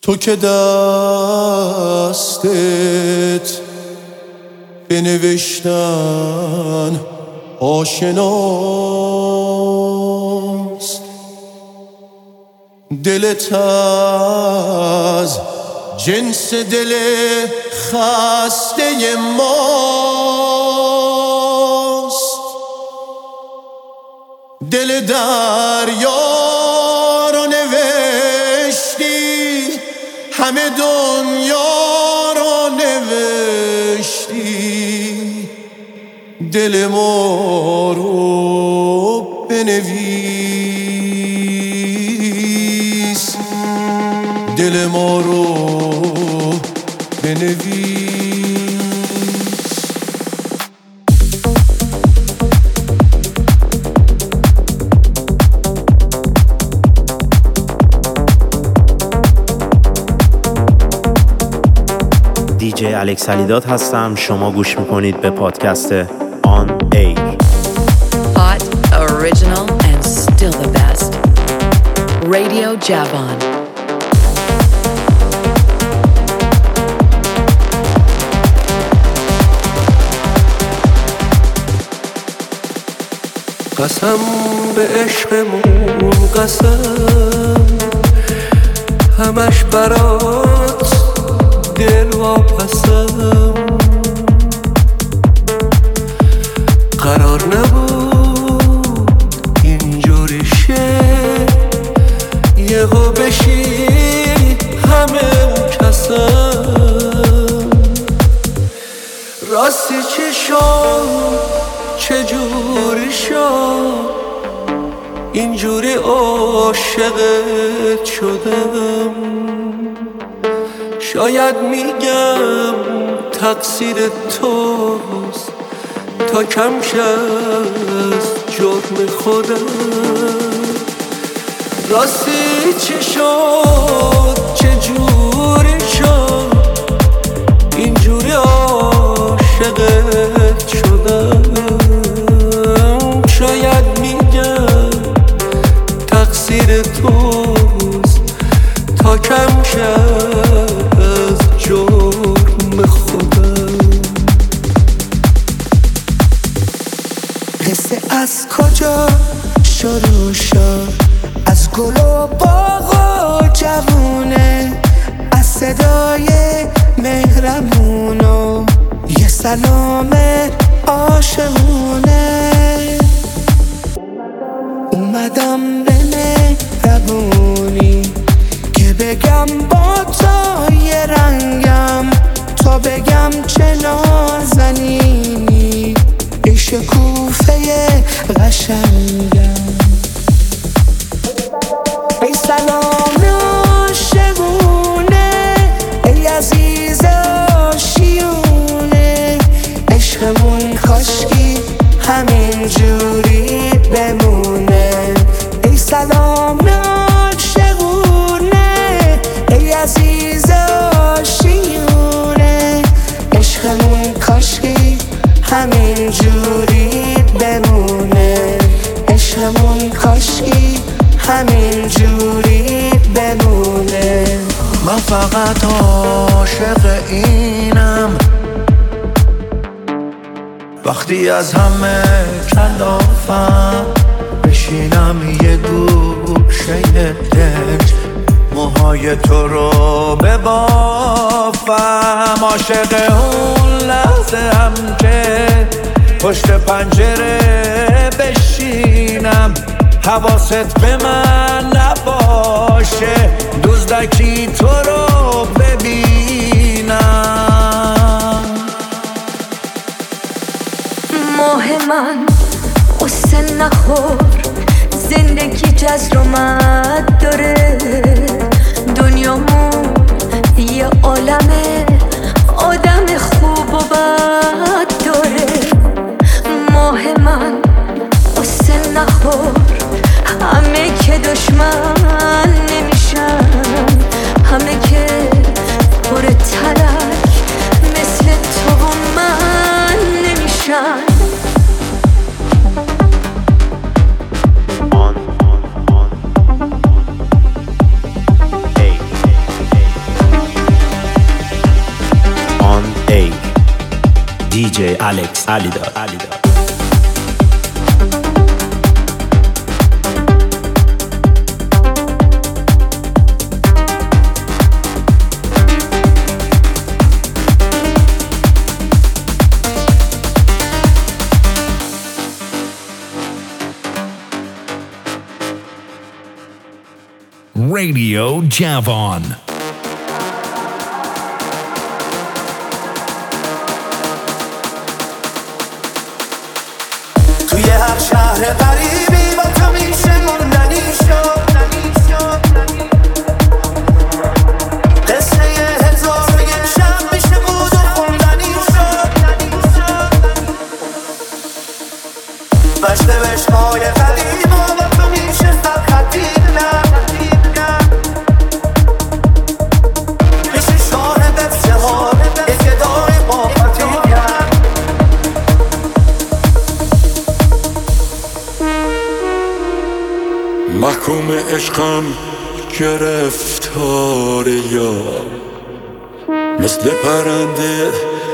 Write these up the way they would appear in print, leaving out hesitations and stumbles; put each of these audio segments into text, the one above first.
تو که دستت بنوشتن آشناست، دلت از جنس دل خسته ماست، دل دریا رو نوشتی، همه دنیا رو نوشتی، دل ما رو بنویس، دل ما رو بنویس. دیجی الکس علیداد هستم. شما گوش میکنید به پادکست On Air. Hot, original and still the best. Radio Javon. قسم به عشقمون، قسم همش برات دل واپسم، قرار نبود اینجوری شه، یهو بشی همه کسم. راستی چی شد، چجوری شد، اینجوری عاشقت شدم. شاید میگم تقصیر توست، تا کم شد جرم خودم. راستی چی شد، چجوری شد، اینجوری عاشقت شدم. شاید میگم تقصیر توست، تا کم شد از جرم خودم. قصه از کجا شروع شد، از گل و باغ و جوونه، از صدای مهربون و یه سلام عاشقونه. اومدم به مهربونی که بگم با تو یه رنگم، تا بگم چه نازنینی، ای شکوفه قشنگم. ای سلام عاشقونه، ای عزیز آشیونه، عشقمون کاشکی همین جوری بمونه. ای سلام عاشقونه، ای عزیز آشیونه، عشقمون کاشکی همین جوری بمونه. عشقمون کاشکی همین جوری بمونه. من فقط عاشق اینم، وقتی از همه کلافم بشینم یه گوشه دل، موهای تو رو ببافم. عاشق اون لحظه هم که پشت پنجره بشینم، حواست به من نباشه، دزدکی تو رو ببینم. ماه من قصه نخور، زندگی جزر و مد داره، دنیامون یه عالمه، آدم خوب و بد داره. ماه من قصه نخور، همه که دشمن نمیشن، همه که پر تلک مثل تو و من نمیشن. DJ Alex Alidad. Radio Javon. توی هر شهر غریبی با تو میشه موندنی شد قصه 1001 شب میشه بود و خوندنی شد بشتهای قدیم و با تو میشه سرخطی محکوم عشقم گرفتار یار مثل پرنده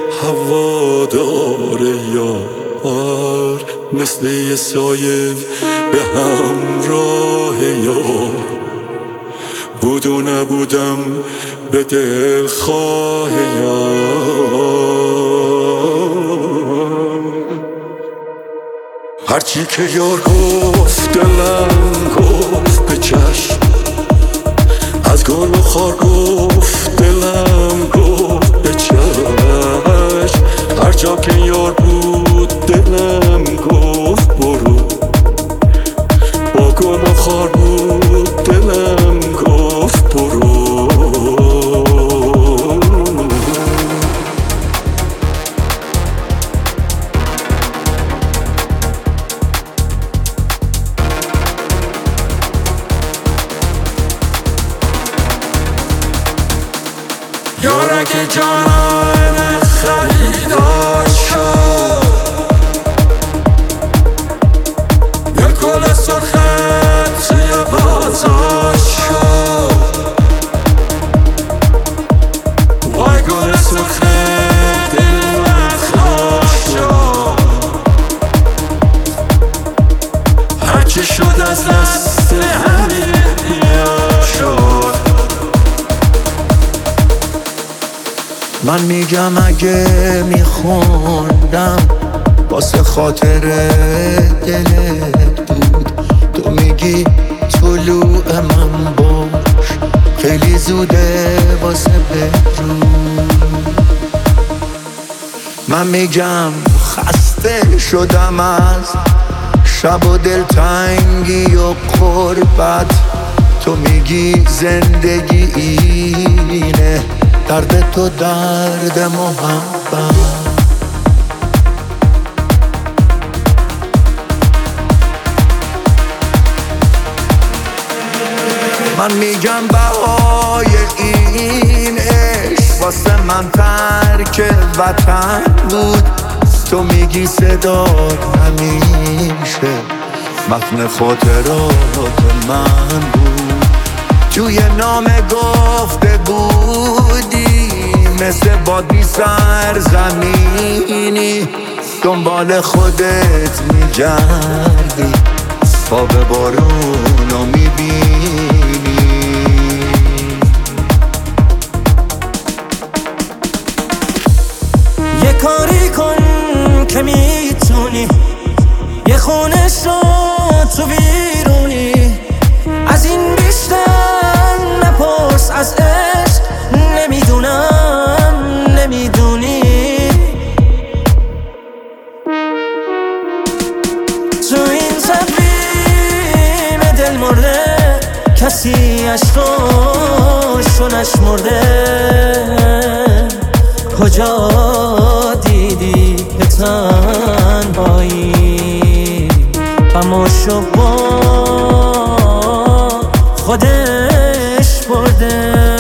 هوادار یار مثل یه سایه به همراه یار بود و نبودم به دلخواه یار هرچی که یار گفت دلم گفت به چشم از گل و خار گفت دلم گفت به چشم هر جا که یار بود دلم گفت برو با گل و خار بود دلم گفت برو که جانم خریدار شد یه گل سرخت توی بازار شد وای گل سرخت دل من خواهد شد هرچی شد از دست همین شد من میگم اگه میخوندم واسه خاطر دلت بود تو میگی طلوع من باش خیلی زوده واسه بدرود من میگم خسته شدم از شب و دلتنگی و قربت تو میگی زندگی اینه درد تو درد محبت من میگم بهای این عشق واسه من ترک وطن بود تو میگی صدات همیشه متن خاطرات من بود توی نامه گفته بودی مثل باد بی سرزمینی دنبال خودت میگردی خواب بارونو میبینی یه کاری کن که میتونی یه خونه شو تو بیرونی از این بیشتر نپرس از عشق نمیدونم نمیدونی تو این تقویم دل مرده کسی عشقاشو نشمرده کجا دیدی به تنهایی غماشو با خودش برده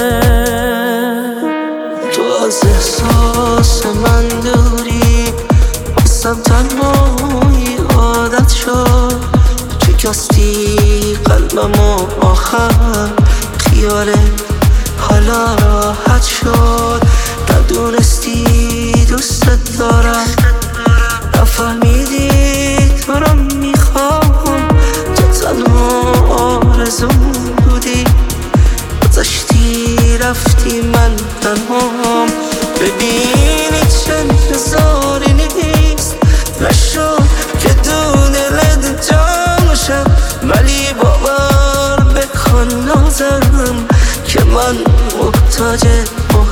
تو از احساس من دوری بستم تنهایی عادت شد شکستی قلبم و آخر خیال حالا راحت شد درد دونستی دوستت دارم، نفهمیدی تو رو میخوام، تو تنها آرزوم بودی، گذشتی رفتی من تنهام. ببینی چه انتظاری نیست نشد که دون دلت جا شد، ولی باور بکن نازم که من محتاجم.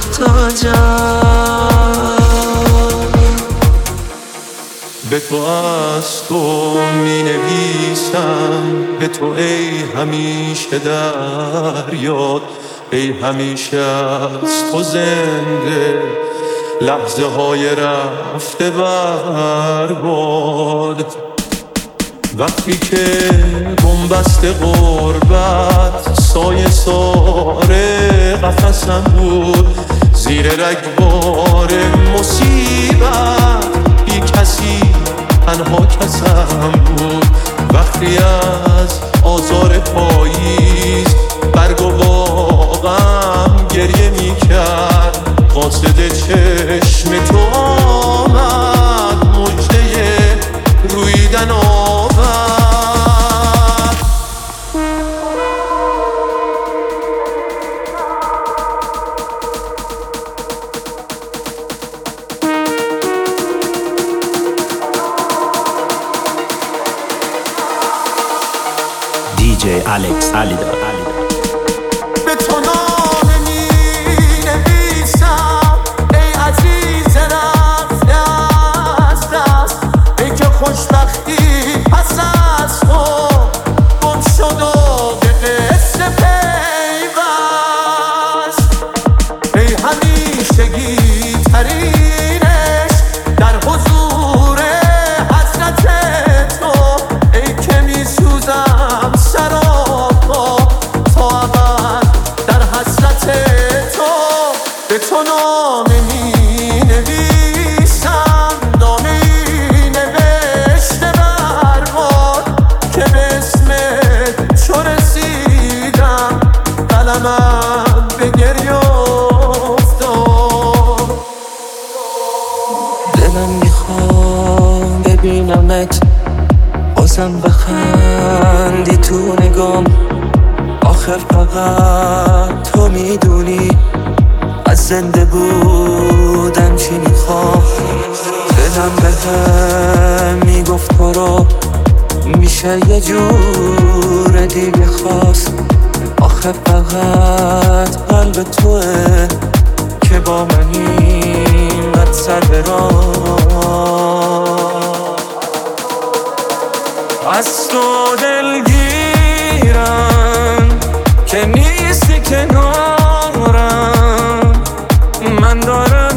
به تو از تو می نویسم، به تو ای همیشه در یاد، ای همیشه از تو زنده لحظه های رفته برباد. وقتی که بنبست غربت سایه ساره قفسم بود، زیر رگبار مصیبت بی کسی تنها کسم بود. وقتی از آزار پاییز برگ و باغم گریه می کرد، قاصد چشم تو آمد مژده رویدن آورد. DJ Alex Salidot. به تو نامه می نویسم ای عزیز رفته از دست، ای که خوشبختی پس از تو گم شد و به قصه پیوست. ای همیشگی ترینش در حضور حضرت تو، ای که می سوزم سراپا تا ابد در حسرت تو. به تو نامه می نویسم، نامه ای نوشته برباد که به اسمت چو رسیدم قلمم به گریه افتاد. دلم میخوام ببینمت بازم بخندی تو نگام، آخر فقط تو میدونی از زنده بودن چی میخوام. دلم بهم میگفت برو، میشه یه جور دیگه خواست، آخر فقط قلب توه که با من اینقدر سر برام. از تو دلگیرم که نیستی کنارم، من دارم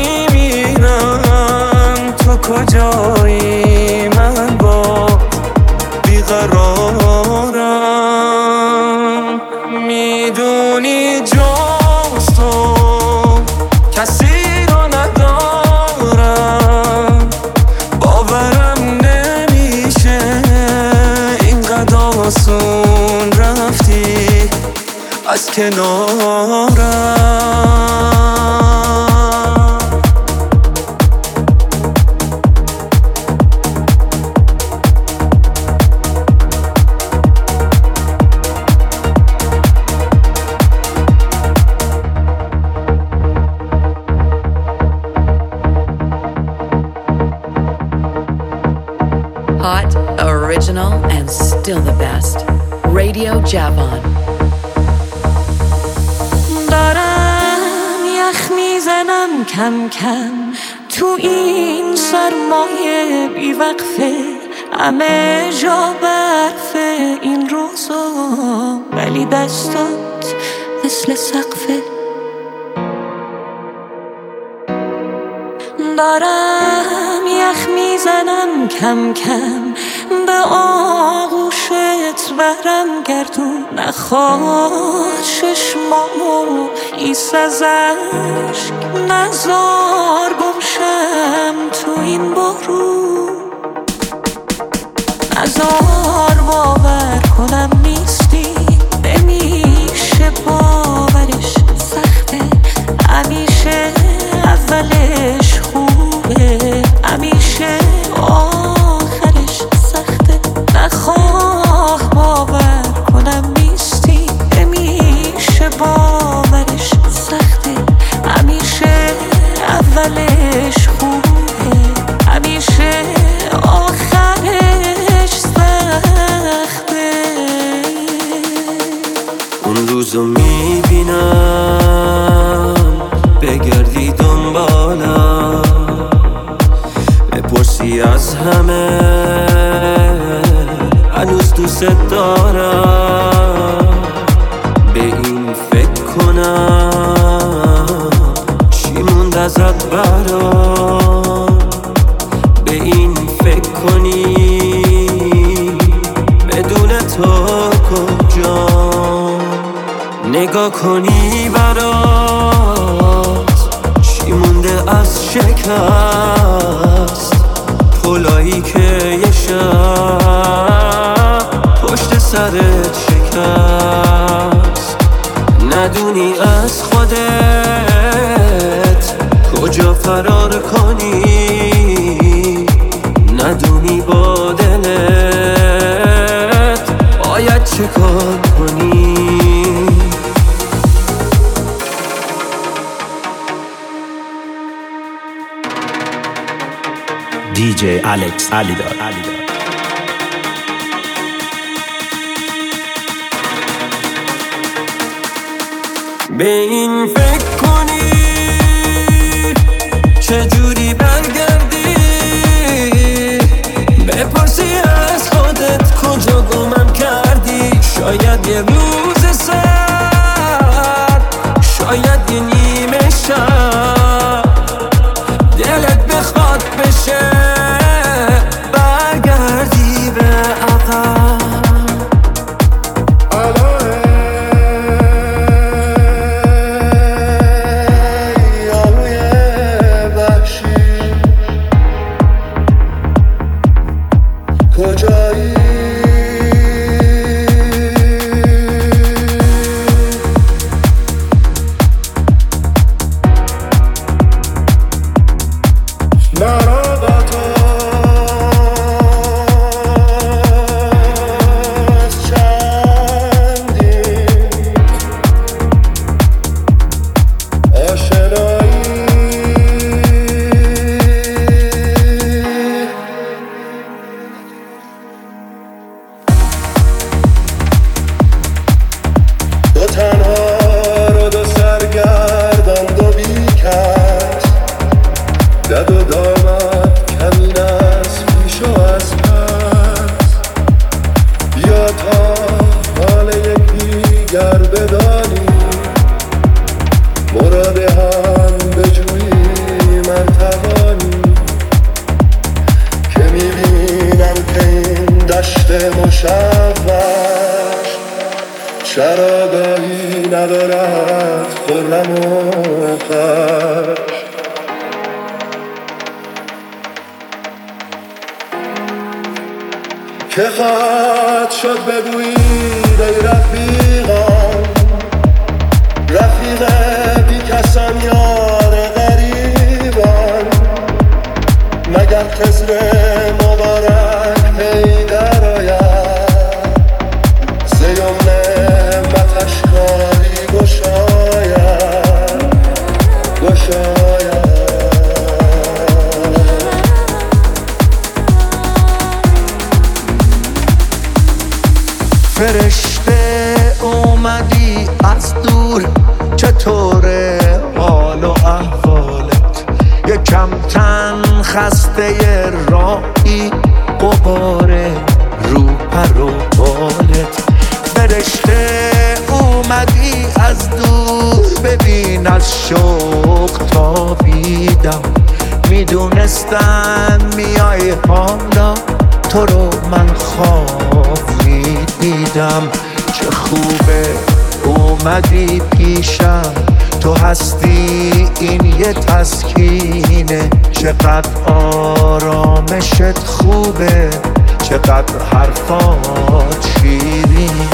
میمیرم تو کجایی، من با بیقرارم. میدونی جز تو کسی رو ندارم، باورم نمیشه اینقدر آسون رفتی از کنارم. Hot, original, and still the best. Radio Javon. دارم یخ میزنم کم کم تو این سرمایه بیوقفه، همه جا برفه این روزا، ولی دستات مثل سقفه. دارم یخ میزنم کم کم به آغوشت برم گردون، نخواد چشمامو ایس از عشق، نزار گمشم تو این بارون، نزار باور کنم نیستی، نمیشه باورش سخته، همیشه از ببینم بگردی دنبالم بپرسی از همه هنوز دوست دارم به این فکر کنم چی موند ازت برام به این فکر کنی بدون تو کجا نگاه کنی برات چی مونده از شکست پلایی که یه شب پشت سرت شکست ندونی از خودت کجا فرار کنی ندونی با دلت باید چه کار کنی DJ الکس علیداد. به این فکر کنی چجوری برگردی بپرسی از خودت کجا گمم کردی شاید یه روز سرد شاید یه نیمه شب دلت بخواد بشه برگردی به عقب چراگاهی ندارد خرم و خوش که خواهد شد بگویید ای رفیقان رفیق بی کسان یار غریبان مگر خضر مبارک پیدر آید زیوم نعمتش کاری گشاید فرشته اومدی از دور چطوره حال و احوالت یکم تن خسته راهی قباره رو پر و بالت فرشته اومدی از دور ببین از شوق تابیدم میدونستم میای حالا تو رو من خواب میدیدم چه خوبه اومدی پیشم تو هستی این یه تسکینه چقدر آرامشت خوبه چقدر حرفات شیرینه